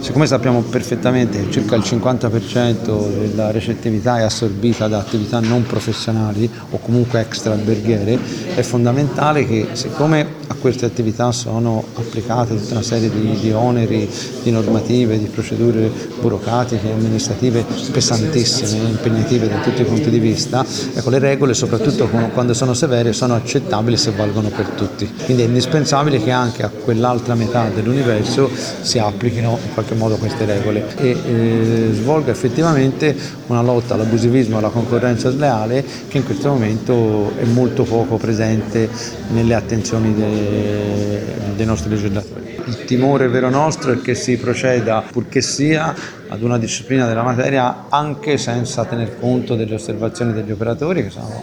Siccome sappiamo perfettamente che circa il 50% della recettività è assorbita da attività non professionali o comunque extra alberghiere, è fondamentale che, siccome a queste attività sono applicate tutta una serie di oneri, di normative, di procedure burocratiche e amministrative pesantissime e impegnative da tutti i punti di vista, ecco, le regole, soprattutto quando sono severe, sono accettabili se valgono per tutti. Quindi è indispensabile che anche a quell'altra metà dell'universo si applichino in qualche modo queste regole e svolga effettivamente una lotta all'abusivismo e alla concorrenza sleale che in questo momento è molto poco presente nelle attenzioni dei nostri legislatori. Il timore vero nostro è che si proceda, purché sia, ad una disciplina della materia anche senza tener conto delle osservazioni degli operatori, che sono